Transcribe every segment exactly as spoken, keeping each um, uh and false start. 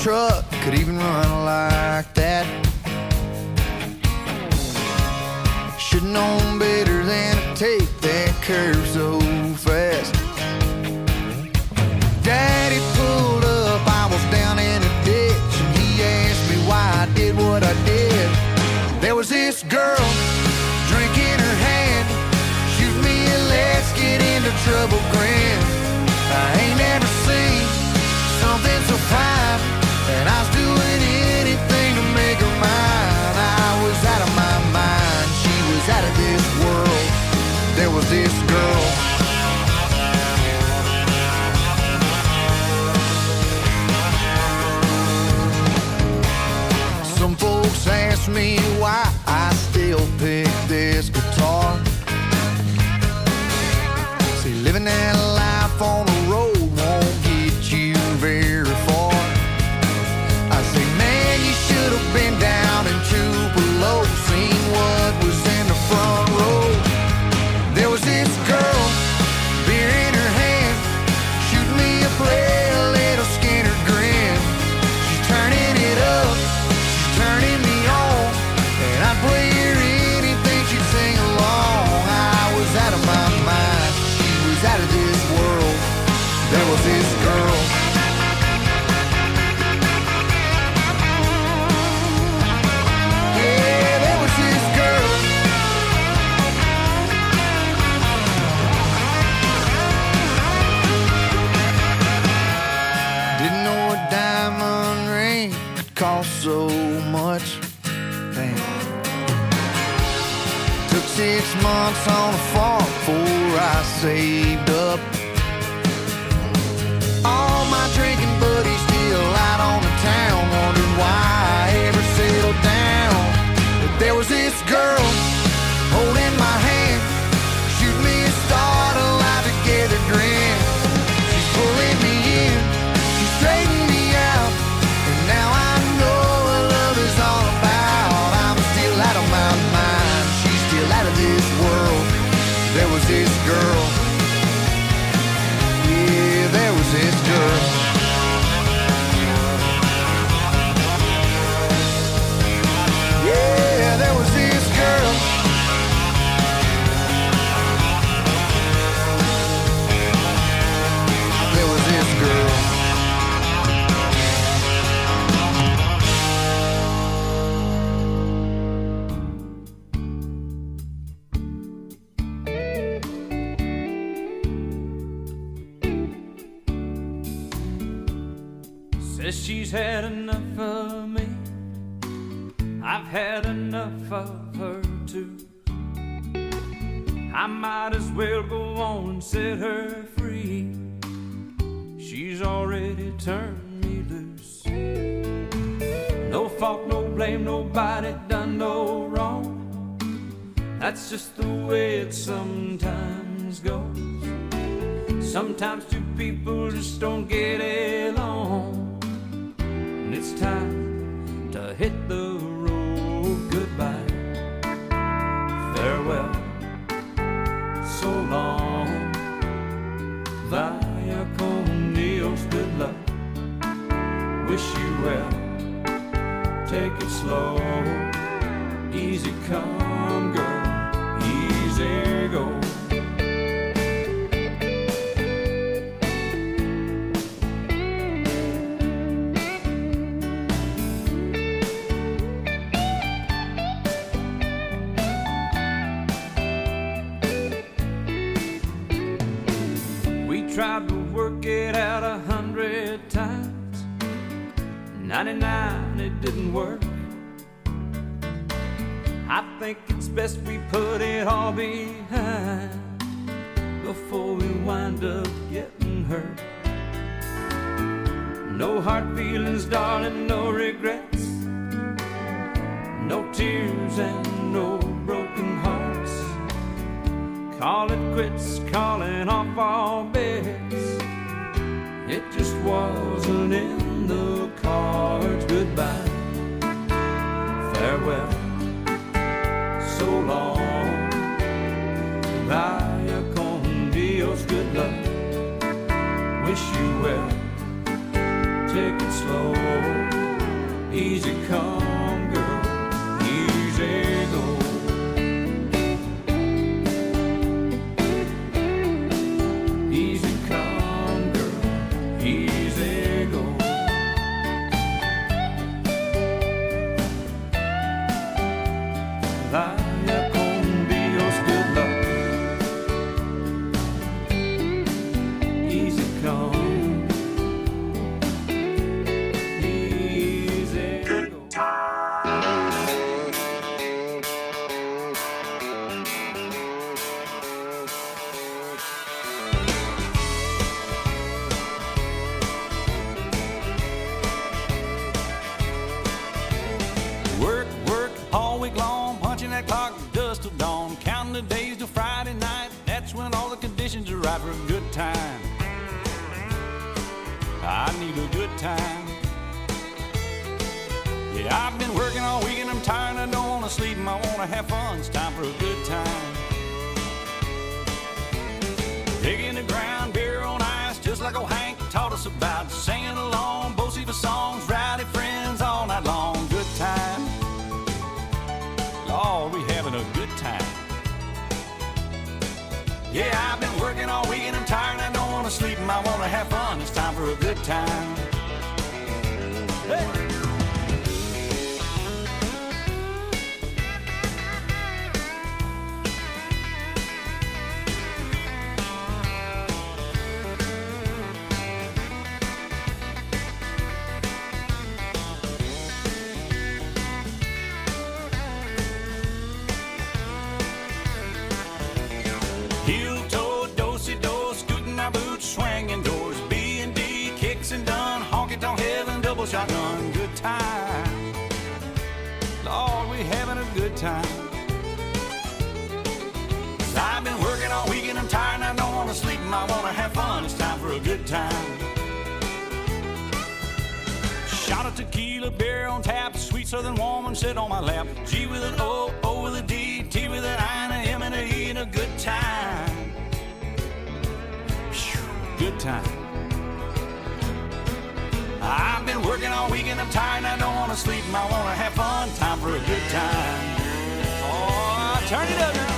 truck could even run like that. Should've known better than to take that curve so fast. Daddy pulled up, I was down in a ditch, and he asked me why I did what I did. There was this girl, drink in her hand, shoot me a let's get into trouble grin. I ain't never seen something so fine, and I was doing anything to make her mine. I was out of my mind, she was out of this world. There was this girl. Some folks ask me why I still pick this guitar. See, living that life on the road won't get you very far. I say, man, you should have been down in Tupelo, seen what was in the front row. There was this girl, beer in her hand, shoot me a play, a little Skinner grin. She's turning it up, she's turning me on, and I'd play her anything, she'd sing along. I was out of my mind, she was out of this world. There was this girl. Yeah, there was this girl. Didn't know a diamond ring could cost so much. Damn. Took six months on a farm before I saved up. All my drinking buddies still out on the town, wondering why I ever settled down. But there was this girl holding my hand, shoot me a start, a life together grin. She's pulling me in, she's straightening me out, and now I know what love is all about. I'm still out of my mind, she's still out of this world. There was this girl. Yeah, there was this girl. Yeah, there was this girl. There was this girl. Says she's had enough of me, I've had enough of her too. I might as well go on and set her free. She's already turned me loose. No fault, no blame, nobody done no wrong. That's just the way it sometimes goes. Sometimes two people just don't get along, and it's time to hit the road. Goodbye, farewell, so long, via con Dios, good luck, wish you well, take it slow, easy come girl, easy go. Tried to work it out a hundred times, ninety-nine it didn't work. I think it's best we put it all behind before we wind up getting hurt. No hard feelings, darling, no regrets, no tears and no broken hearts. Call it quits, calling off all bets. It just wasn't in the cards. Goodbye, farewell, so long, vaya con Dios, good luck, wish you well, take it slow. Easy come, girl, easy go. Easy come, girl, easy go. Vaya con Dios, good luck. Easy come, easy go. Work, work all week long, punching that clock dust till dawn, counting the days till Friday night. That's when all the conditions are right for a good time. I need a good time. Yeah, I've been working all week and I'm tired. I don't want to sleep and I want to have fun. It's time for a good time. Digging the ground, beer on ice, just like old Hank taught us about. Singing along, both of songs, rowdy friends all night long. Good time. Lord, we having a good time. Yeah, I've been working all week and I'm tired. I don't want to sleep and I want to have fun. It's time for a good time. Hey! Heel-toe, do-si-do, scooting our boots, swinging doors, B and D, kicks and done, honky-tonk heaven, double shotgun, good time. Lord, we having a good time. 'Cause I've been working all week and I'm tired and I don't want to sleep and I want to have fun. It's time for a good time. Shot of tequila, beer on tap, sweet southern woman sit on my lap. G with an O, O with a D, T with an I, and a M and a E, and a good time. Phew, good time. I've been working all week and I'm tired and I don't want to sleep and I want to have fun. Time for a good time. Oh, turn it up now.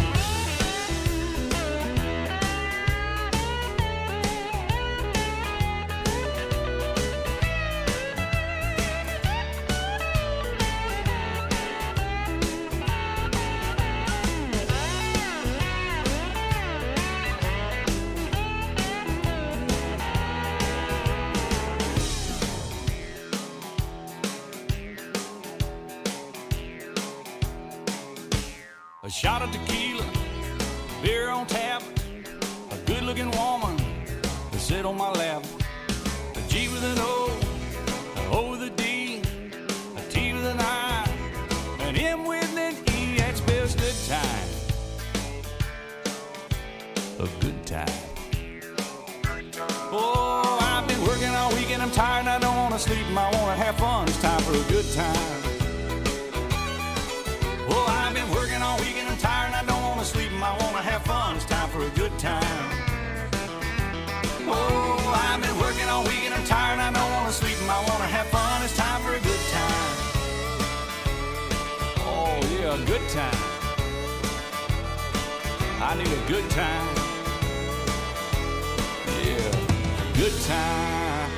A shot of tequila, beer on tap, a good-looking woman to sit on my lap. A G with an O, an O with a D, a T with an I, an M with an E. That spells good time. A good time. Oh, I've been working all week and I'm tired and I don't want to sleep and I want to have fun. It's time for a good time. Oh, I've been working all week and I'm tired and I don't want to sleep and I want to have fun. It's time for a good time. Oh, I've been working all week and I'm tired and I don't want to sleep and I want to have fun. It's time for a good time. Oh, yeah, a good time. I need a good time. Yeah, good time.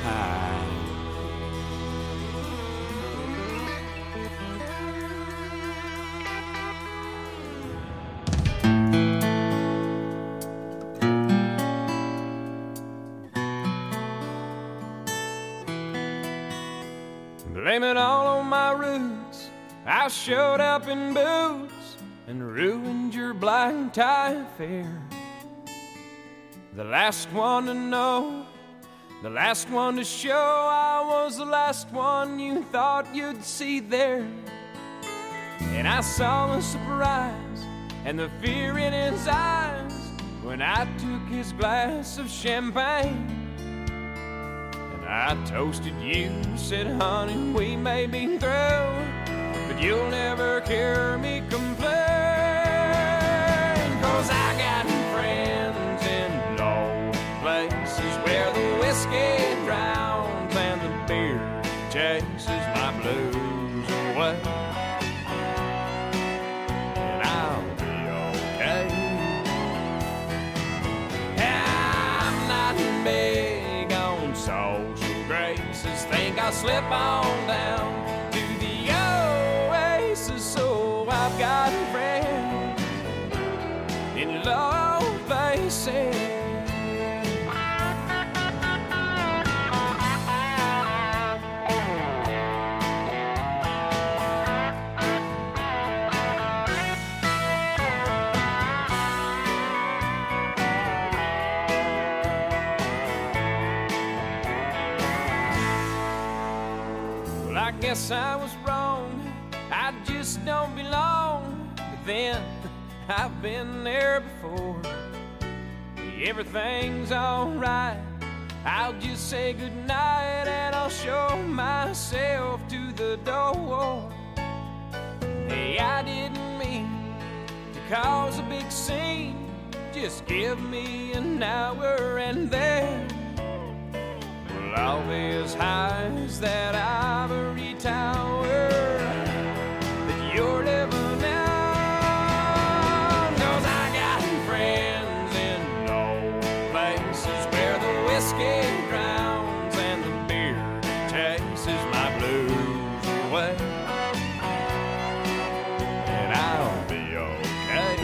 Blame it all on my roots. I showed up in boots and ruined your black tie affair. The last one to know, the last one to show, I was the last one you thought you'd see there. And I saw the surprise and the fear in his eyes when I took his glass of champagne. I toasted you, said, honey, we may be through, but you'll never hear me complain. 'Cause I got friends in low places where the whiskey drowns and the beer chases my blues away, and I'll be okay. I'm not big on social graces. Think I'll slip on down to the oasis, so I've got a friend in low places. I guess I was wrong, I just don't belong. But then, I've been there before. Everything's alright, I'll just say goodnight and I'll show myself to the door. Hey, I didn't mean to cause a big scene. Just give me an hour and then all these highs that ivory tower that you're living on. 'Cause I got friends in old places where the whiskey drowns and the beer chases my blues away, and I'll be okay.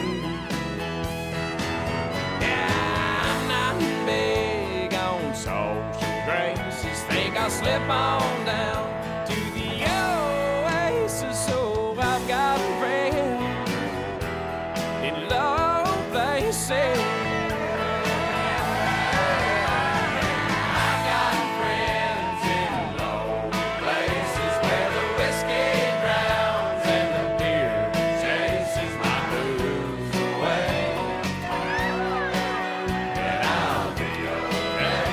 Yeah, I'm not big on social graces. Think I'll slip on down to the oasis, so I've got a friend in low places. I've got friends in low places where the whiskey drowns and the beer chases my blues away, and I'll be okay.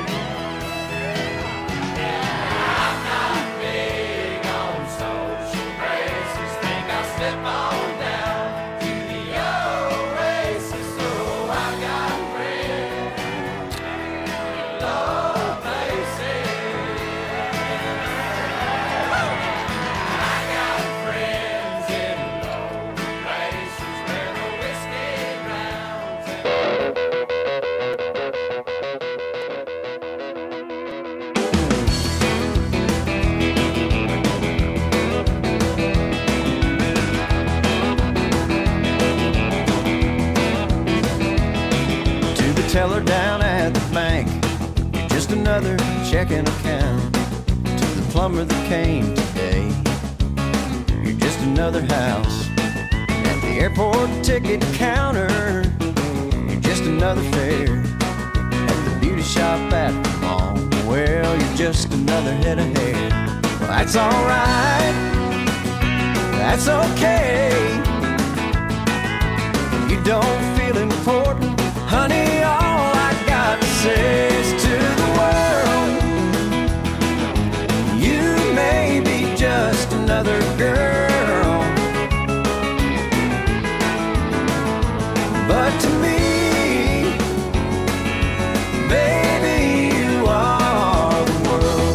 Slip on down to the oasis, so I've got friends in low places. I got friends in low places where the whiskey drowns and teller down at the bank, you're just another checking account. To the plumber that came today, you're just another house. At the airport ticket counter, you're just another fare. At the beauty shop at the mall, well, you're just another head of hair. Well, that's alright, that's okay. You don't feel important, honey, all I got to say is to the world, you may be just another girl, but to me, baby, you are the world.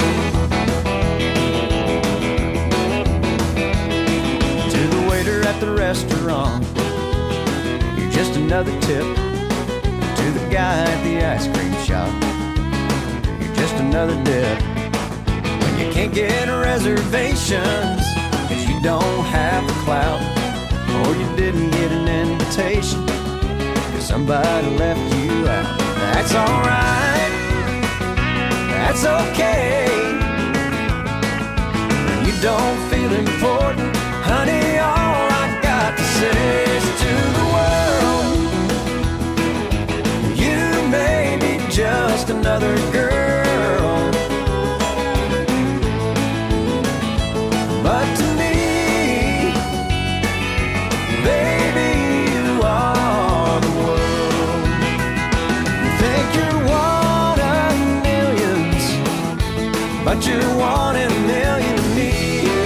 To the waiter at the restaurant, you're just another tip. To the guy at the ice cream shop, you're just another dip. When you can't get reservations, cause you don't have the clout, or you didn't get an invitation, cause somebody left you out. That's alright, that's okay. When you don't feel important, honey, all I got to say is to the world, maybe just another girl, but to me, baby, you are the world. You think you're one of millions, but you're one in a million to me.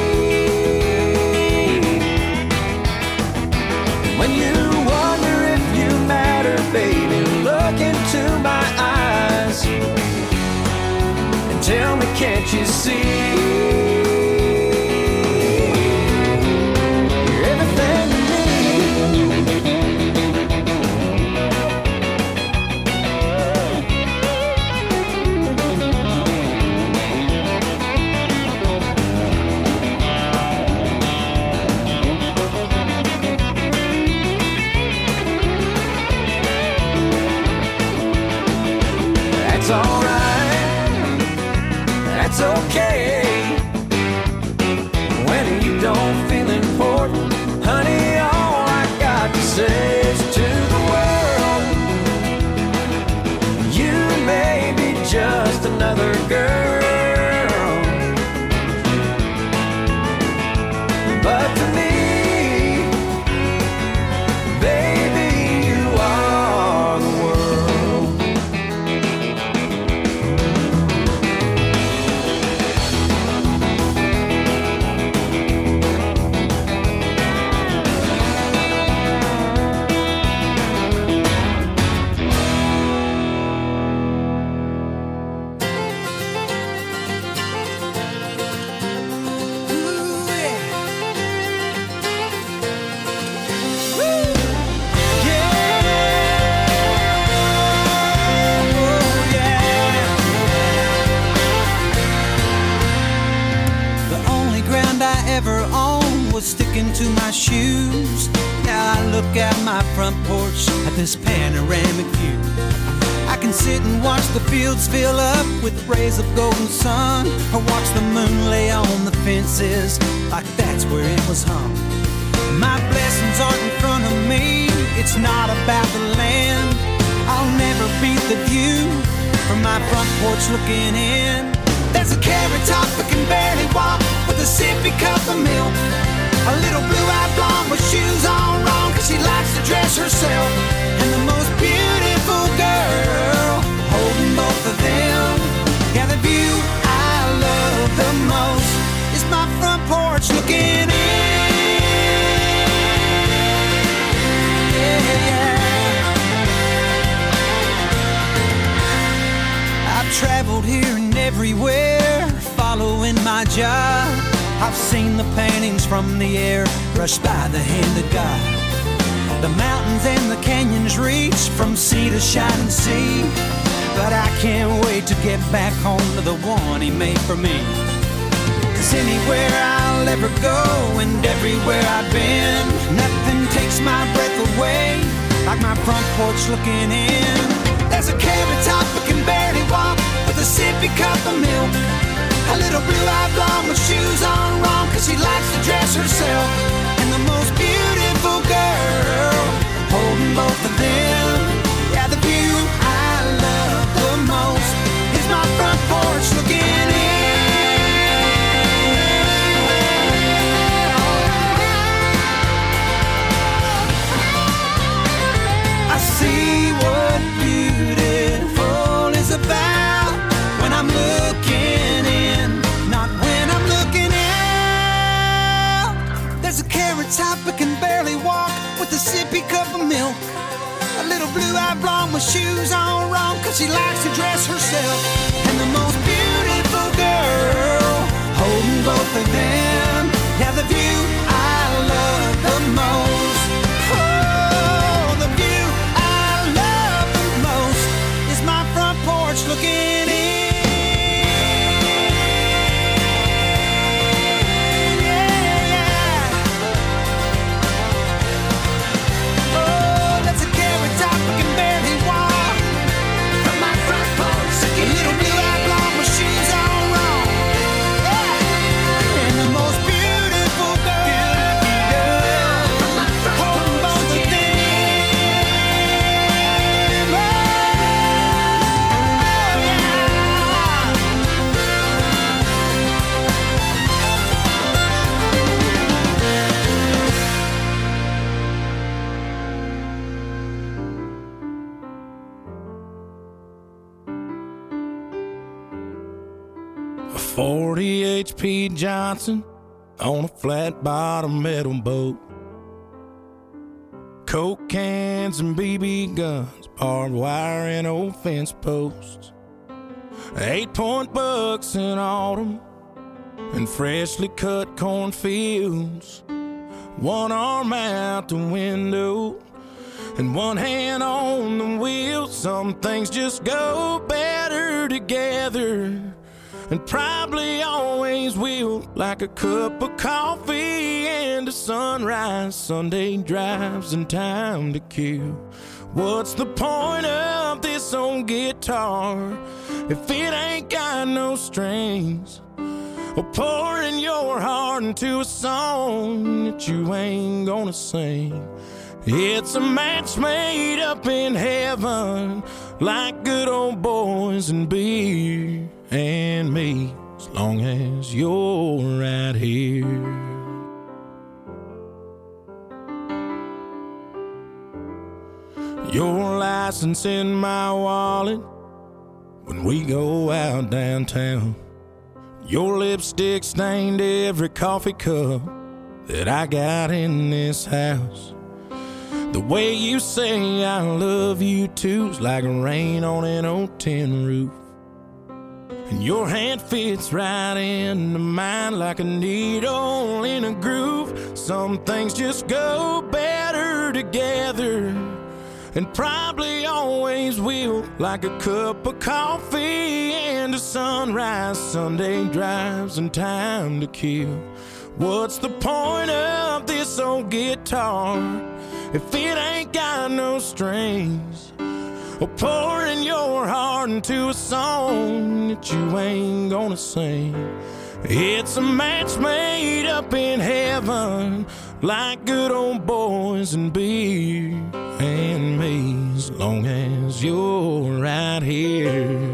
When you wonder if you matter, baby, look into my eyes and tell me, can't you see? band I ever owned was sticking to my shoes. Now I look out my front porch at this panoramic view. I can sit and watch the fields fill up with rays of golden sun, or watch the moon lay on the fences like that's where it was hung. My blessings aren't in front of me, it's not about the land. I'll never beat the view from my front porch looking in. There's a carrot top that can barely walk with a sippy cup of milk. A little blue-eyed blonde with shoes on wrong, cause she likes to dress herself. And the most beautiful girl holding both of them. Yeah, the view I love the most is my front porch looking in. Yeah, yeah. I've traveled here and everywhere, following my job. I've seen the paintings from the air brushed by the hand of God. The mountains and the canyons reach from sea to shining sea. But I can't wait to get back home to the one he made for me. Cause anywhere I'll ever go and everywhere I've been, nothing takes my breath away like my front porch looking in. There's a carrot top that can barely walk with a sippy cup of milk. A little blue-eyed blonde with shoes on wrong, cause she likes to dress herself. And the most beautiful girl holding both of them. Yeah, the view I love the most is my front porch looking in. I see what beautiful is about when I'm looking in, not when I'm looking out. There's a carrot top that can barely walk with a sippy cup of milk. A little blue-eyed blonde with shoes on wrong, cause she likes to dress herself. And the most beautiful girl holding both of them. Yeah, the view I love the most. Oh, the view I love the most is my front porch looking in. forty H P Johnson on a flat bottom metal boat. Coke cans and B B guns, barbed wire and old fence posts. Eight point bucks in autumn and freshly cut cornfields. One arm out the window and one hand on the wheel. Some things just go better together, and probably always will, like a cup of coffee and a sunrise, Sunday drives and time to kill. What's the point of this old guitar if it ain't got no strings? Or pouring your heart into a song that you ain't gonna sing. It's a match made up in heaven, like good old boys and beer and me, as long as you're right here. Your license in my wallet when we go out downtown. Your lipstick stained every coffee cup that I got in this house. The way you say I love you too's like rain on an old tin roof. And your hand fits right into mine like a needle in a groove. Some things just go better together, and probably always will, like a cup of coffee and a sunrise, Sunday drives and time to kill. What's the point of this old guitar if it ain't got no strings? Or pouring your heart into a song that you ain't gonna sing. It's a match made up in heaven, like good old boys and beer and me, as long as you're right here.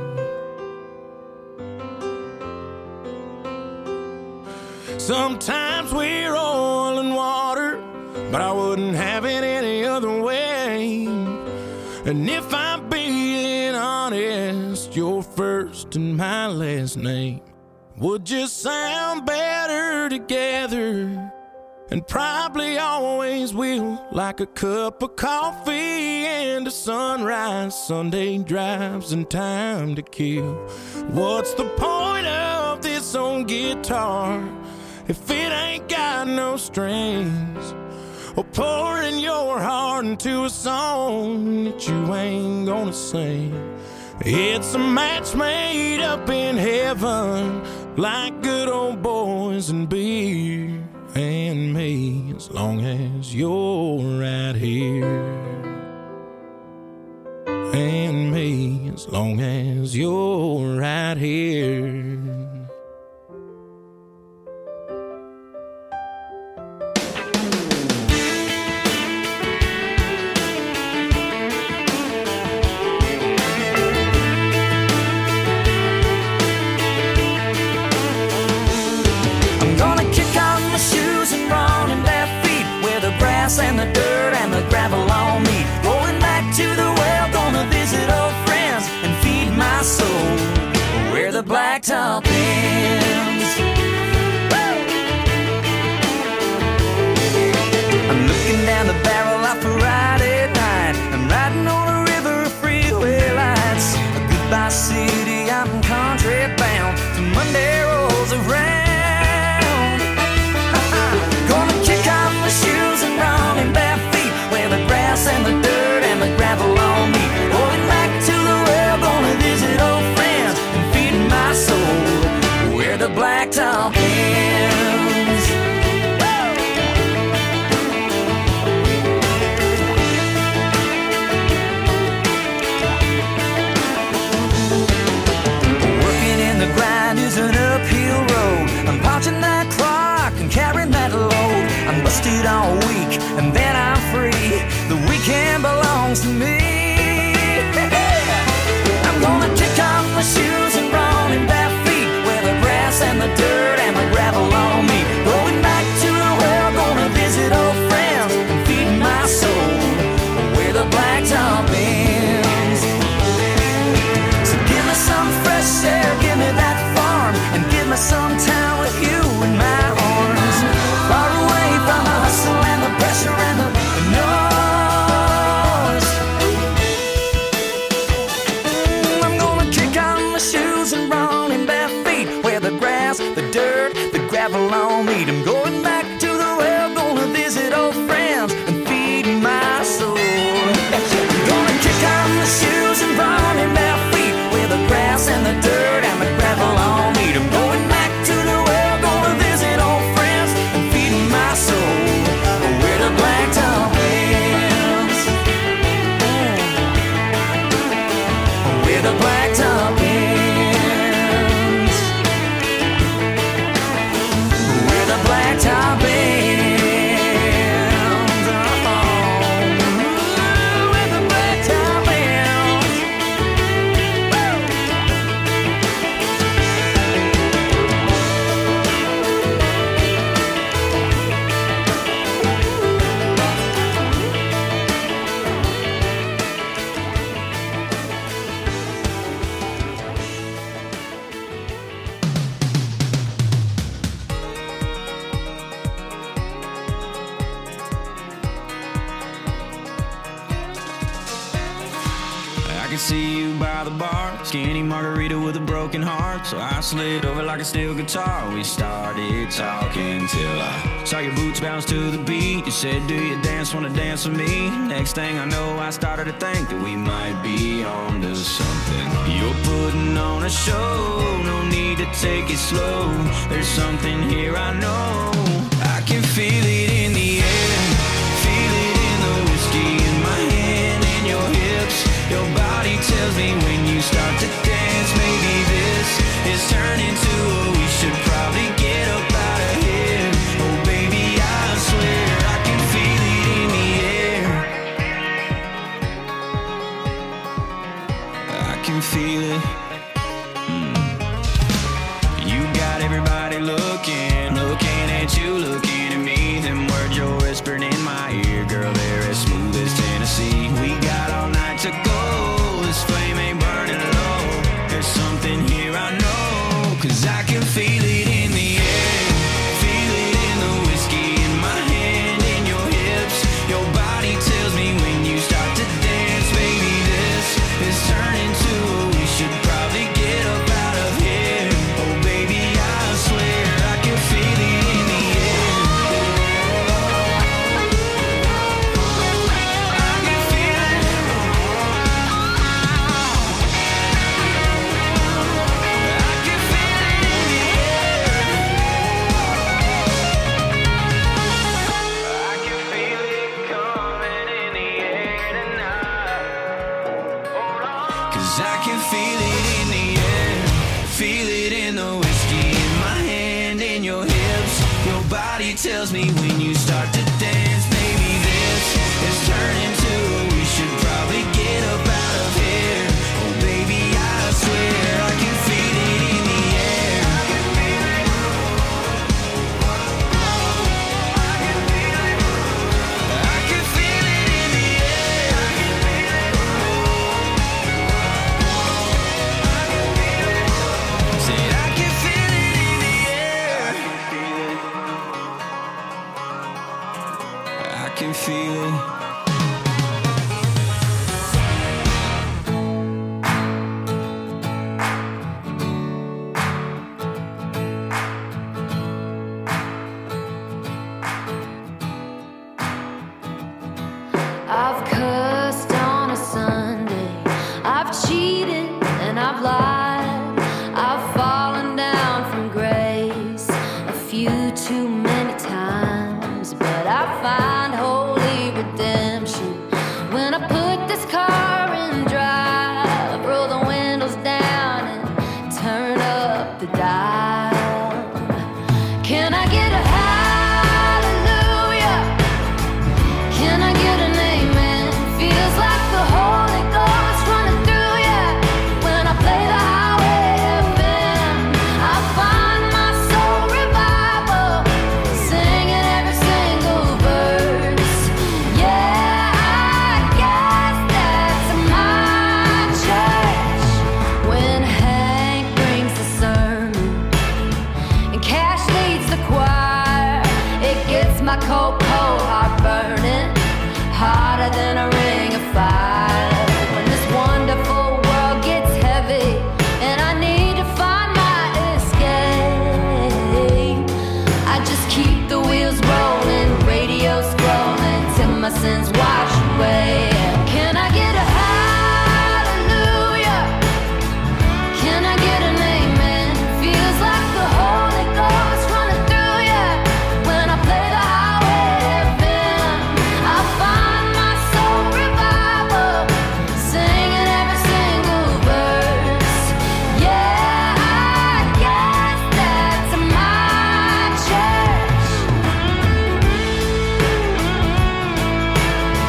Sometimes we're oil and water, but I wouldn't have it any other way. And if I'm being honest, your first and my last name would just sound better together, and probably always will, like a cup of coffee and a sunrise, Sunday drives and time to kill. What's the point of this old guitar if it ain't got no strings? Or pouring your heart into a song that you ain't gonna sing. It's a match made up in heaven, like good old boys and beer and me, as long as you're right here. And me, as long as you're right here. And the dirt and the gravel on me, going back to the well, gonna visit old friends and feed my soul where the blacktop ends. Woo! I'm looking down the barrel of a Friday night. I'm riding on a river of freeway lights. A goodbye city, I'm country bound till Monday rolls around. Gonna kick off my shoes and run in bare feet where the grass and the dirt and the gravel on me. Going back to the well, gonna visit old friends and feed my soul where the blacktop ends. Working in the grind is an uphill road. I'm punching that clock and carrying that load. I'm busted all week and then I'm free. The weekend belongs to me. I'm gonna kick off my shoes and run in bare feet where the grass and the dirt and the gravel on me. Going back to the well, gonna visit old friends and feed my soul where the blacktop ends. So give me some fresh air, give me that farm, and give me some time with you in my arms. Far away from the hustle and the pressure and the noise. I'm gonna kick on my shoes and run in bare feet where the grass, the dirt, the gravel on me. I'm going back to the well, gonna visit old friends and feed my soul. I'm gonna kick on my shoes and run in bare feet where the grass and the dirt and the gravel on me. I'm going back to the well, gonna visit old friends and feed my soul where the blacktop ends. Where the blacktop ends. Where the black could see you by the bar, skinny margarita with a broken heart. So I slid over like a steel guitar. We started talking till I saw your boots bounce to the beat. You said, do you dance, wanna dance with me? Next thing I know, I started to think that we might be on to something. You're putting on a show, no need to take it slow. There's something here I know. I can feel it in the air, feel it in the whiskey in my hand and your hips. Your body tells me when you start to dance, maybe this is turning to a we should probably get up out of here. Oh baby, I swear I can feel it in the air. I can feel it. Mm. You got everybody looking, looking at you, looking at me. Them words you're whispering in my ear, girl, they're as smooth as Tennessee. We got all night to go, this flame ain't burning low. There's something here I know, cause I can feel it in the air, feel it in the whiskey in my hand and your hips. Your body tells me when you start to dance, baby, this is turning to a we should probably get up out of here. Oh baby, I swear I can feel it in the air. I can feel it. I can feel it in the air. I can feel it coming in the air tonight. Hold on. Cause I can feel it in the air, feel it in the whiskey in my hand and your hips. Your body tells me when you start to dance, maybe this is turning to a we should probably get up out of here. Oh baby, I swear I can feel it in the air. I can feel it. I can feel it in the air. I can feel it. Said I can feel it in the air. I can feel it. I've cussed on a Sunday, I've cheated and I've lied, I've fallen down from grace a few too many times, but I find holy redemption when I put this car in drive, roll the windows down and turn up the dial. Can I get a hallelujah? Can I get an amen? Feels like the Holy Ghost running through ya when I play the highway F M. I find my soul revival, singing every single verse. Yeah, I guess that's my church. When Hank brings the sermon and Cash leads the choir, it gets my cold, cold heart burning hotter than a ring of fire. When this wonderful world gets heavy and I need to find my escape, I just keep the wheels rolling, radio scrolling till my sins wash away. Can I get a hallelujah? Can I get an amen? Feels like the Holy Ghost running through ya when I play the highway F M. I find my soul revival, singing every single verse. Yeah, I guess that's my church.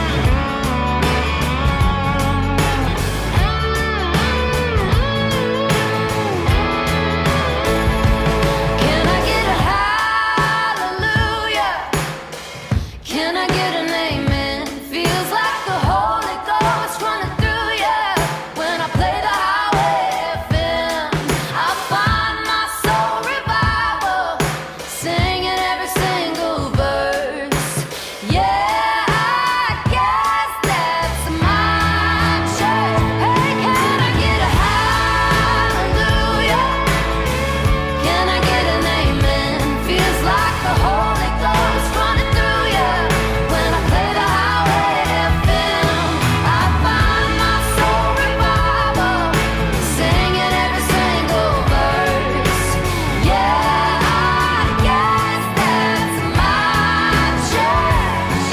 Holy Ghost running through you. When I play the highway F M, I find my soul revival, singing every single verse. Yeah, I guess that's my church.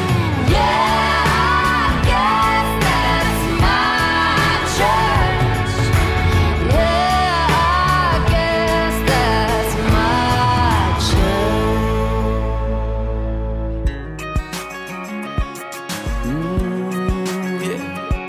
Yeah, I guess that's my church. Yeah, I guess that's my church. Mm, yeah.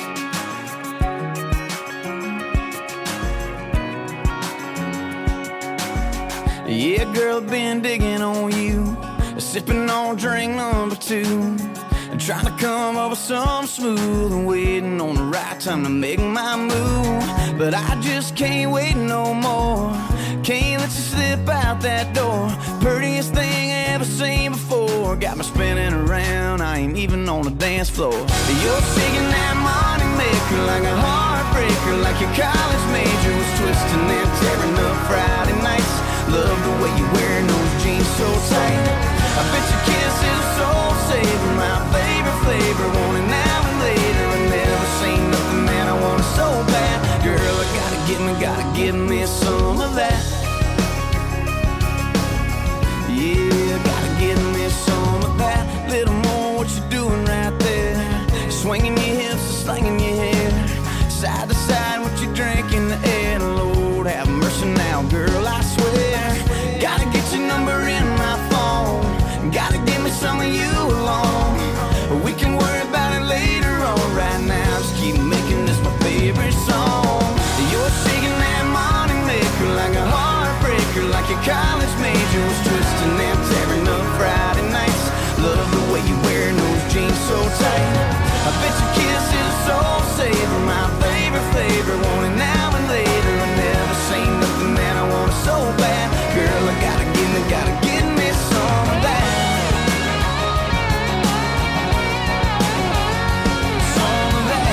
Yeah, girl, been digging on you, sipping on drink number two, trying to come up with some smooth and waiting on the right time to make my move. But I just can't wait no more. Can't let you slip out that door. Prettiest thing I ever seen before. Got me spinning around, I ain't even on the dance floor. You're shaking that money maker like a heartbreaker, like your college major was twisting and tearing up Friday nights. Love the way you wearing those jeans so tight. I bet your kiss is a soul saver, my favorite flavor. Want it now and later. I never seen nothing that I want so bad. Girl, I gotta get me, gotta give me some of that. Yeah, gotta give me some of that. Little more what you doing right there. Swinging your hips, slinging your hair, side to side, what you drink in the air. Lord have mercy now, girl, I swear. Gotta get your number in my phone. Gotta give me some of you alone. We can worry about it later on. Right now, just keep making this my favorite song. You're shaking that money maker like a heartbreaker, like your college major was twisting and tearing up Friday nights. Love the way you wearing those jeans so tight. I bet your kiss is a soul saver, my favorite flavor. Want it now and later. I never seen nothing that I want so bad. Girl, I gotta give me, gotta give me some of that. Some of that.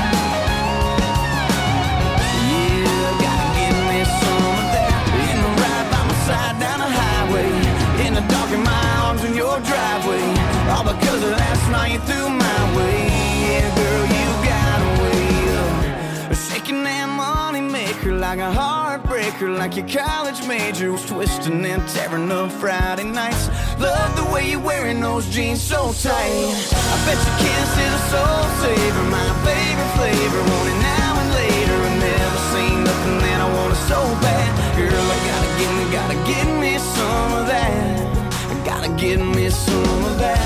Yeah, gotta give me some of that. In the ride by my side down the highway, in the dark in my arms in your driveway. All because of last night you threw my way. Yeah, girl, you got a way of shaking that money maker like a heartbreaker, like your college major was twisting and tearing up Friday nights. Love the way you're wearing those jeans so tight. I bet your kiss is a soul saver, my favorite flavor. Want it now and later. I never seen nothing that I want so bad. Girl, I gotta give me, gotta give me some of that. I gotta give me some of that.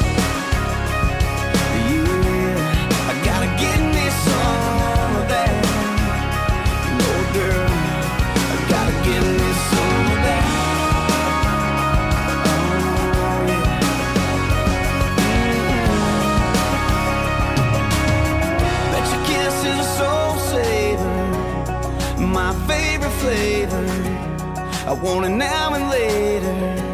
Yeah, I gotta give me some of that. No, girl, I gotta give me some of that. Oh, yeah. Mm-hmm. Bet your kiss is a soul saver, my favorite flavor. I want it now and later.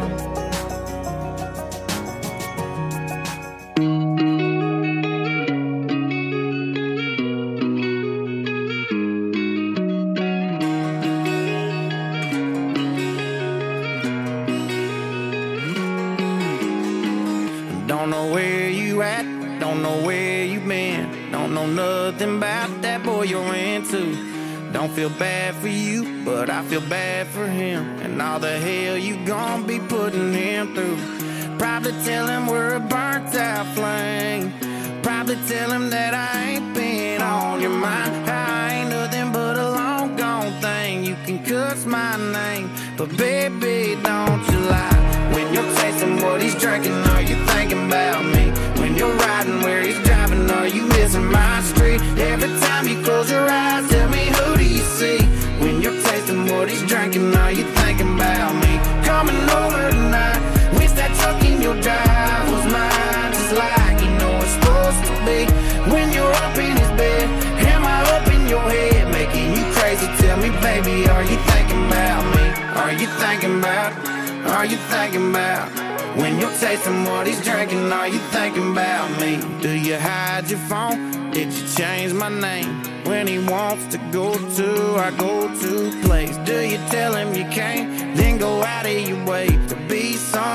Don't know where you at, don't know where you been, don't know nothing about that boy you're into. Don't feel bad for you, but I feel bad for him, and all the hell you gon' be putting him through. Probably tell him we're a burnt out flame. Probably tell him that I ain't been on your mind. I ain't nothing but a long gone thing. You can cuss my name, but baby, don't you lie. When you're tasting what he's drinking, are you thinking about me? When you're riding where he's driving, are you missing my street? Every time you close your eyes, tell me, who do you see? When you're tasting what he's drinking, are you thinking about me? Coming over tonight, wish that truck in your drive was mine, just like you know it's supposed to be. When you're up in his bed, am I up in your head, making you crazy? Tell me, baby, are you thinking about me? Are you thinking about, are you thinking about? When you're tasting what he's drinking, are you thinking about me? Do you hide your phone? Did you change my name? When he wants to go to our go-to place, do you tell him you can't, then go out of your way to be some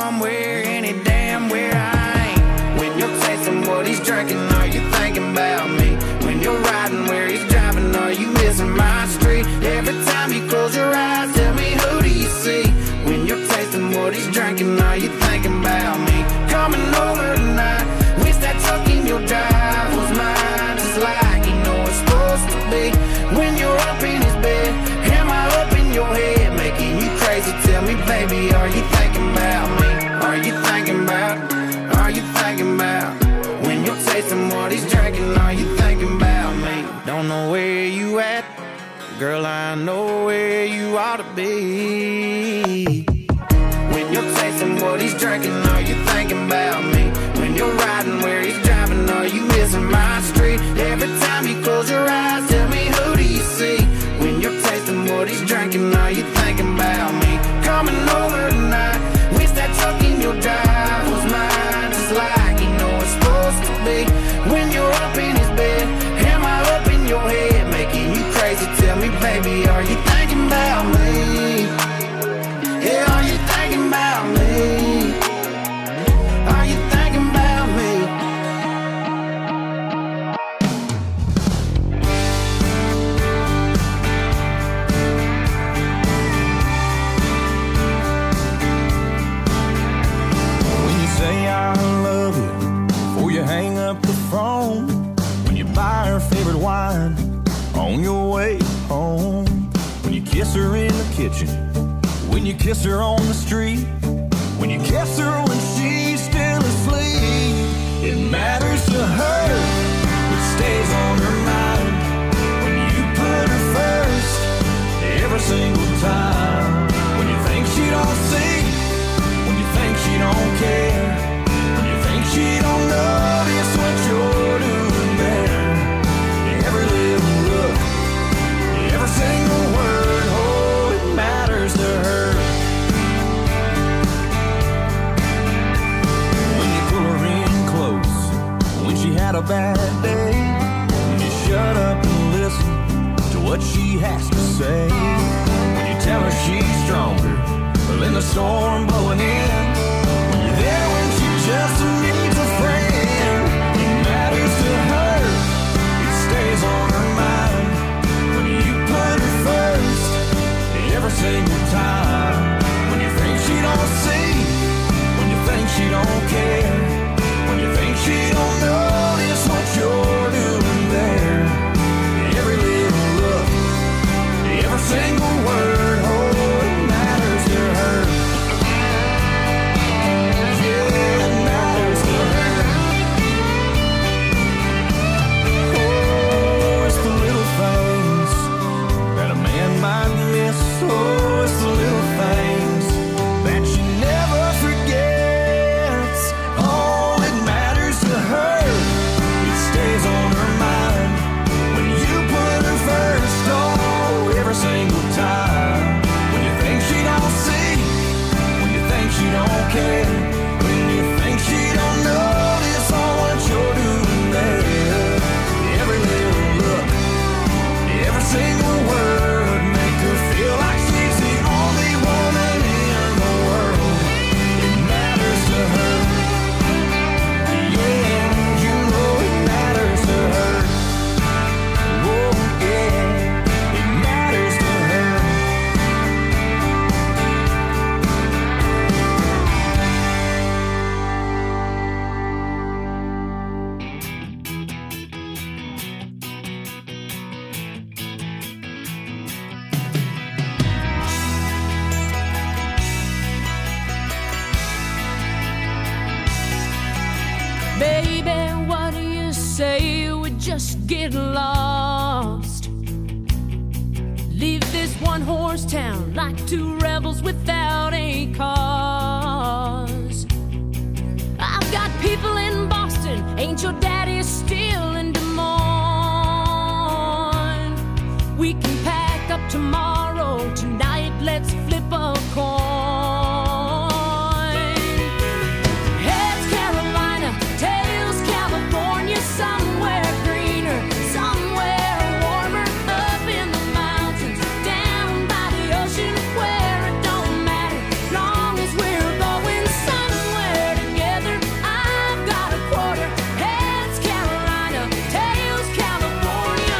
girl, I know where you ought to be. When you're tasting what he's drinking, are you thinking about me? When you're riding where he's driving, are you missing my street? Every time you close your eyes, tell me, who do you see? When you're tasting what he's drinking, are you thinking about me? Coming over tonight, wish that truck in your drive was mine, just like you know it's supposed to be. When you're up in his bed, am I up in your head, making you crazy? Tell me, baby, are you thinking about me? Yeah, are you thinking about me? Are you thinking about me? When you say I love you before you hang up the phone, when you buy her favorite wine on your way home, when you kiss her in the kitchen, when you kiss her on the street, when you kiss her when she's still asleep, it matters to her, it stays on her mind. When you put her first, every single time. When you think she don't see, when you think she don't care, when you think she don't notice what you're doing there. Every little look, every single word, oh, it matters to her. When you pull her in close, when she had a bad day, when you shut up and listen to what she has to say, when you tell her she's stronger than the storm blowing in, when you're there when she just needs a friend, it matters to her, it stays on her mind. When you put her first, every single time. When you think she don't see, when you think she don't care, when you think she don't notice what you're doing there. Every little look, every single word, oh, it matters to her. Yeah, it matters to her. Oh, it's the little things that a man might miss. Oh, it's the little things that she never forgets. Oh, it matters to her, it stays on her mind. When you put her first, oh, every single time. When you think she don't see, when you think she don't care, when you think she don't notice all what you're doing there. Every little look, every single word, make her feel like she's the only woman in the world. It matters to her. Yeah, you know it matters to her. Oh, yeah, it matters to her. Baby, what do you say we just get lost? Leave this one horse town like two rebels without a cause. I've got people in Boston, ain't your daddy still in Des Moines? We can pack up tomorrow, tonight let's flip a coin. Heads Carolina, tails California, somewhere greener, somewhere warmer, up in the mountains, down by the ocean, where it don't matter, long as we're going somewhere together. I've got a quarter. Heads Carolina, tails California.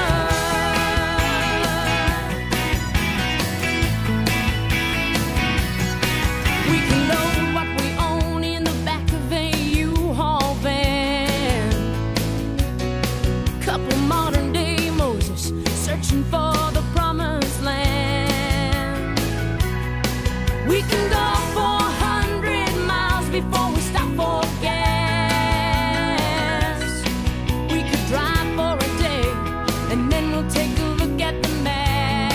We can load what we own in the back of a U-Haul van. Couple modern day Moses searching for the promised land. We can go four hundred miles before we stop for gas. We could drive for a day and then we'll take a look at the map.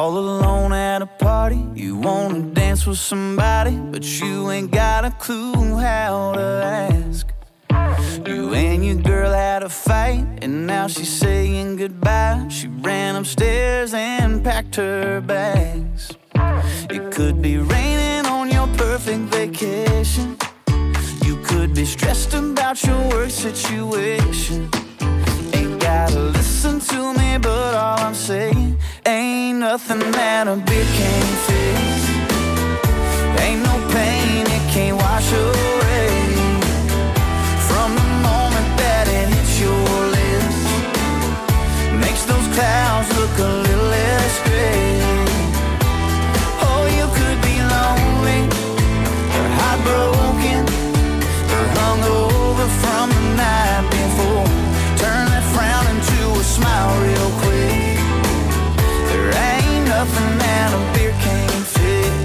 all alone at a party. You wanna dance with somebody, but you ain't got a clue how to ask. You and your girl had a fight, and now she's saying goodbye. She ran upstairs and packed her bags. It could be raining on your perfect vacation. You could be stressed about your work situation. Ain't gotta listen to me, but all I'm saying, ain't nothing that a beer can't fix. Ain't no pain it can't wash away. From the moment that it hits your lips, makes those clouds look a little less gray. Oh, you could be lonely, or heartbroken, or hungover from the night before. Turn that frown into a smile real quick. There ain't nothing that a beer can't fix.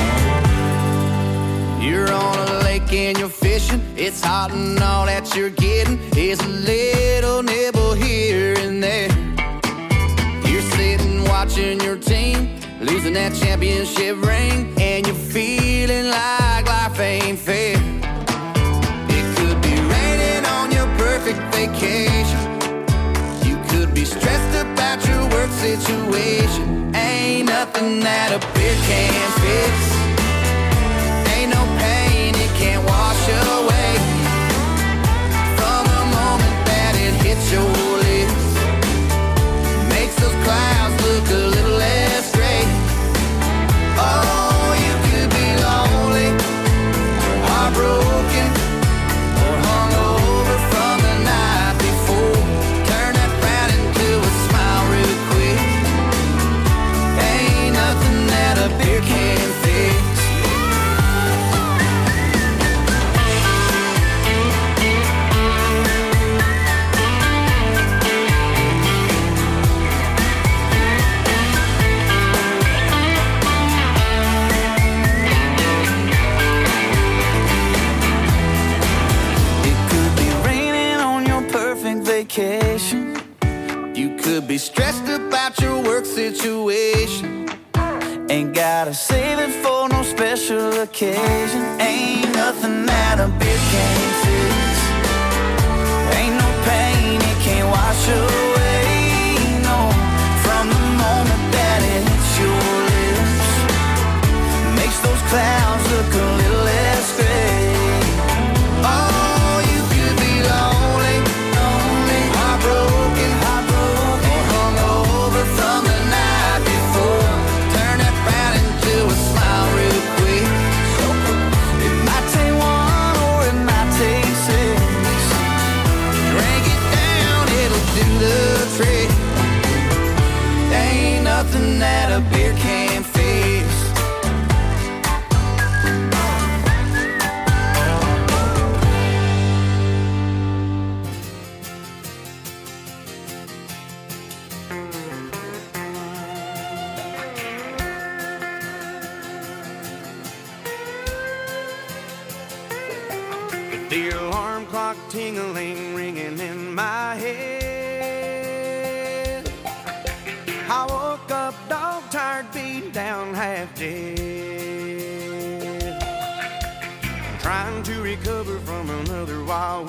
You're on a lake and you're fishing. It's hot and all that you're getting is a little nibble here and there. You're sitting watching your team losing that championship ring, and you're feeling like life ain't fair. It could be raining on your perfect vacation. You could be stressed about your work situation. Ain't nothing that a beer can't fix. Ain't no pain it can't wash away. From the moment that it hits your lips, makes those clouds look a little less gray. Oh, you could be lonely, or heartbroken, or hungover from the night before. Turn that frown into a smile real quick. Ain't nothing that a beer can't fix. Vacation. You could be stressed about your work situation. Ain't gotta save it for no special occasion. Ain't nothing that a beer can't fix. Ain't no pain it can't wash away. No, from the moment that it hits your lips, makes those clouds look a little less gray. Oh, you could be lonely, broken, heartbroken, or hungover from the night before. Turn that frown into a smile real quick. It might take one or it might take six. Drink it down, it'll do the trick. Ain't nothing that a beer can't fix. The alarm clock tingling, ringing in my head. I woke up dog tired, beat down, half dead. Trying to recover from another wild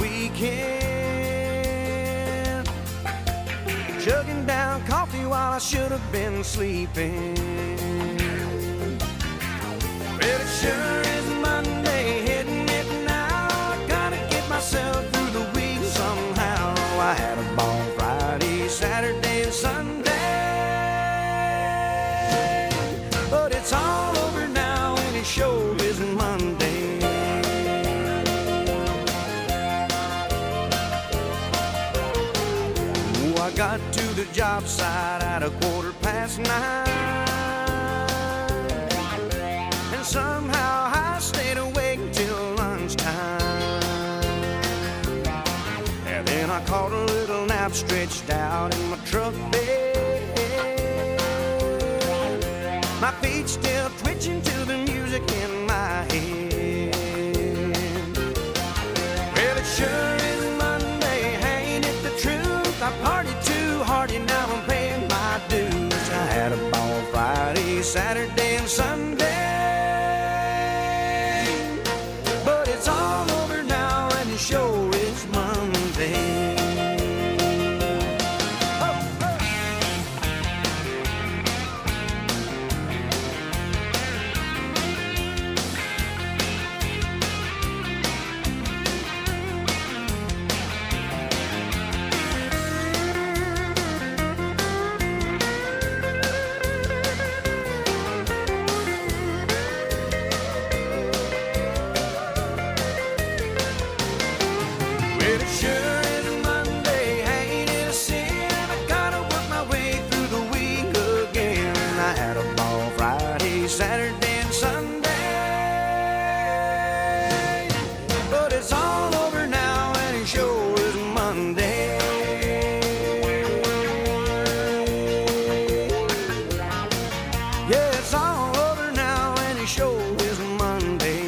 weekend. Chugging down coffee while I should have been sleeping. Well, it sure is Monday, hitting it now. I gotta get myself through the week somehow. I had a ball Friday, Saturday, and Sunday, but it's all over now, and it sure is Monday. Oh, I got to the job site at a quarter past nine. Somehow I stayed awake till lunchtime. And then I caught a little nap stretched out in my truck bed. My feet still twitching to the music in my head. Well, it sure is Monday, ain't it the truth? I partied too hard and now I'm paying my dues. I had a ball Friday, was Monday. Saturday and Sunday, but it's all over now and it sure is Monday. Yeah, it's all over now and it sure is Monday.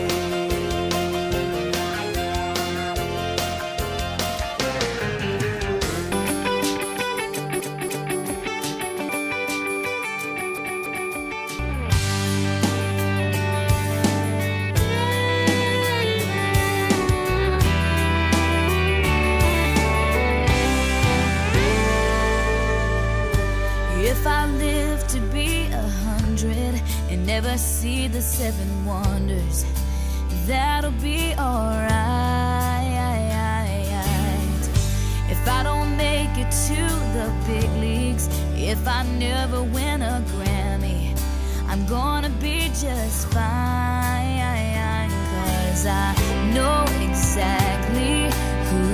If I live to be a hundred and never see the seven wonders, that'll be alright. If I don't make it to the big leagues, if I never win a Grammy, I'm gonna be just fine, 'cause I know exactly who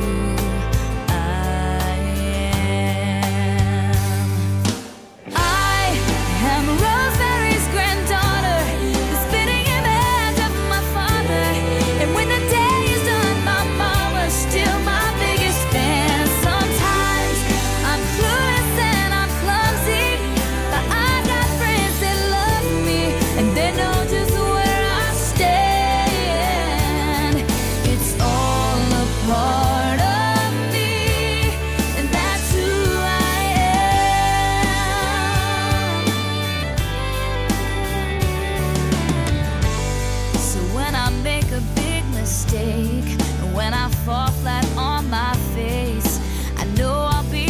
when I fall flat on my face, I know I'll be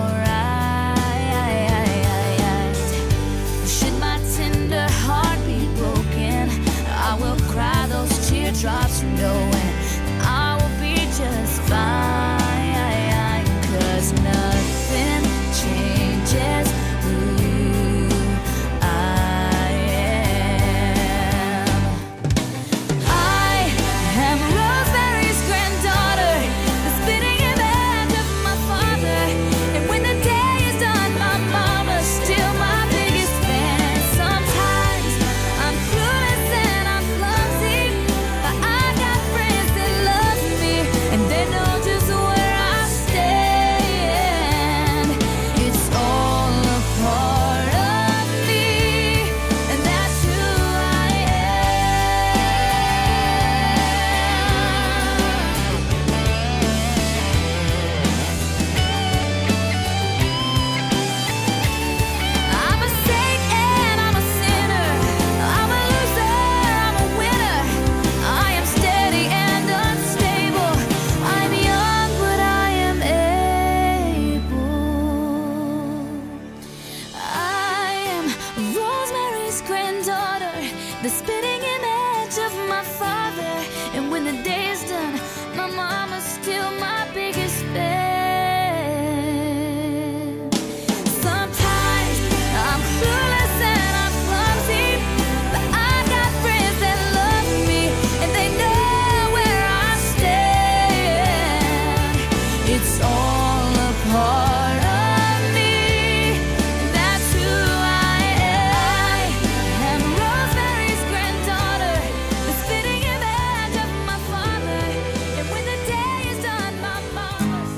alright. Should my tender heart be broken, I will cry those teardrops knowing I will be just fine, 'cause nothing changes who I am. I am Rosemary's granddaughter, the spitting image of my father. And when the day is done, my mama's still my biggest fan. Sometimes I'm clueless and I'm clumsy, but I got friends that love me, and they know just where I stand. It's all a part of me, and that's who I I'm a saint and I'm a sinner. I'm a loser, I'm a winner. I am steady and unstable. I'm young, but I am able. I am Rosemary's granddaughter, the spitting image of my father. And when the day is done, my mama's still my biggest fan. Sometimes I'm clueless and I'm clumsy, but I got friends that love me, and they know where I stand. It's all a part of me, and that's who I am. I am Rosemary's granddaughter, the spitting image of my father. And when the day is done, my mama's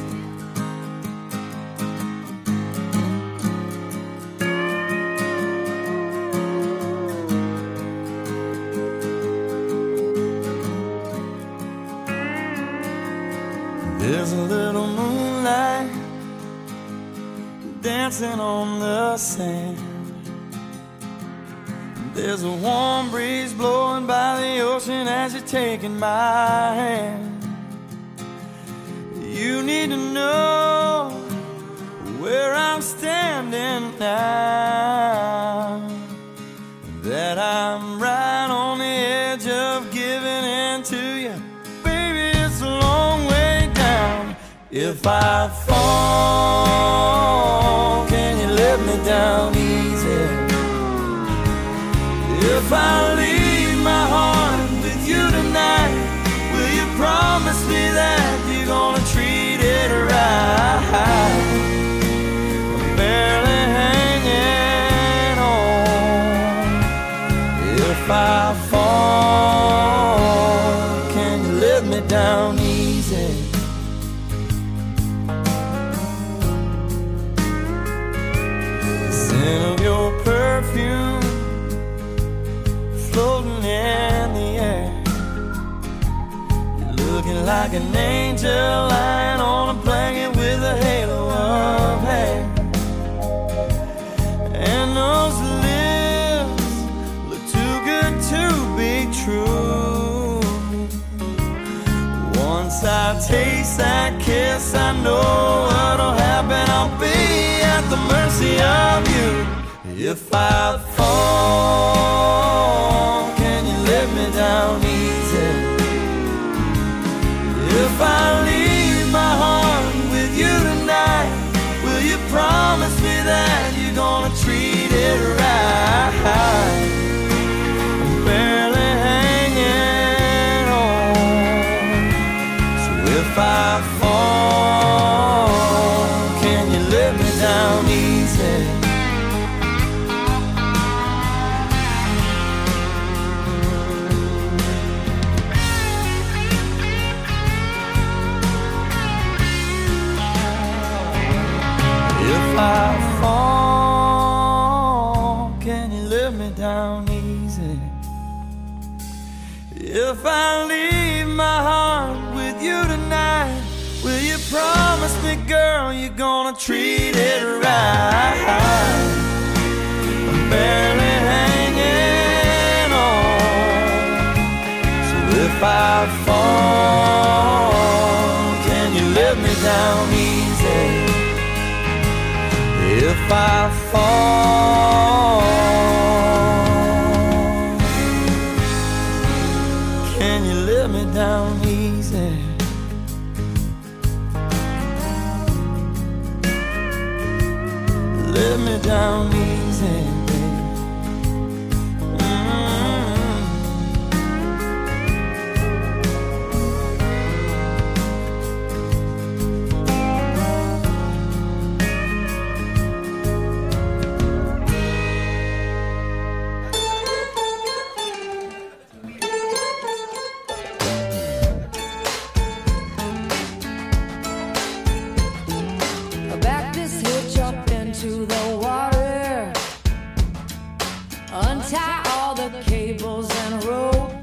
There's a little moonlight dancing on the sand. There's a warm breeze blowing by the ocean as you're taking my hand. need to know where I'm standing now, that I'm right on the edge of giving in to you. Baby, it's a long way down. If I fall, can you let me down easy? If I leave my heart with you tonight, will you promise me that you're gonna treat it right? I'm barely hanging on. If I fall, can you let me down easy? The scent of your perfume floating in the air, you're looking like an angel lying on a blanket with a halo of hair. And those lips look too good to be true. Once I taste that kiss, I know what'll happen. I'll be at the mercy of you. If I fall, can you let me down easy? If I leave my heart with you tonight, will you promise me that you're gonna treat it right? I'm barely hanging on. So if I fall, can you let me down easy? If I fall, can you let me down easy? If I leave my heart with you tonight, will you promise me, girl, you're gonna treat it right? I'm barely hanging on. So if I fall, can you let me down easy? If I fall, can you let me down easy? Let me down easy, baby. Mm-hmm. Back this hitch up into the water, untie all the cables and rope,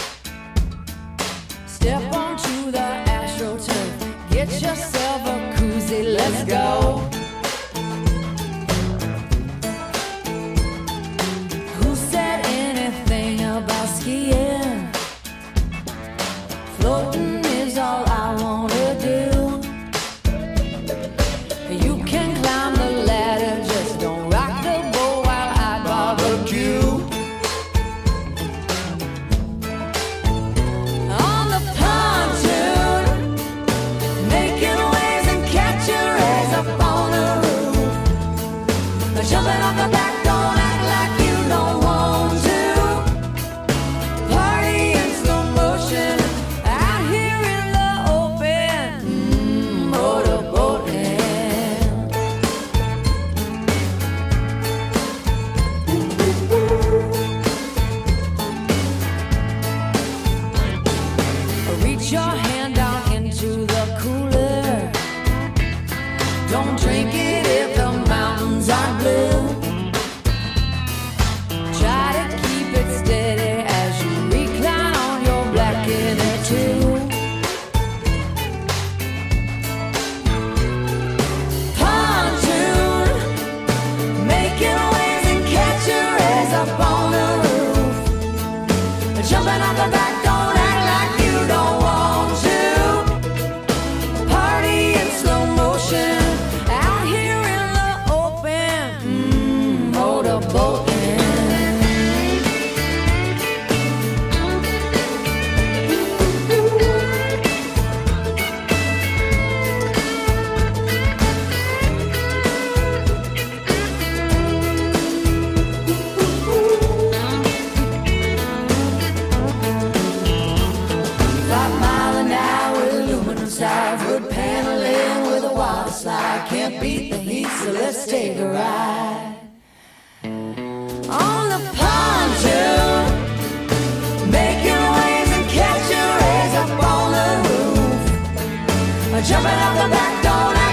step onto the AstroTurf, get yourself a koozie, let's go. Who said anything about skiing? Floating is all I wanna do. You can climb the ladder, just don't rock the boat while I barbecue. On the pontoon, making waves and catching rays up on Good paneling with a water slide. Can't beat the heat, so let's take a ride. On the pontoon, making waves and catching rays up on the roof. Jumping out the back door.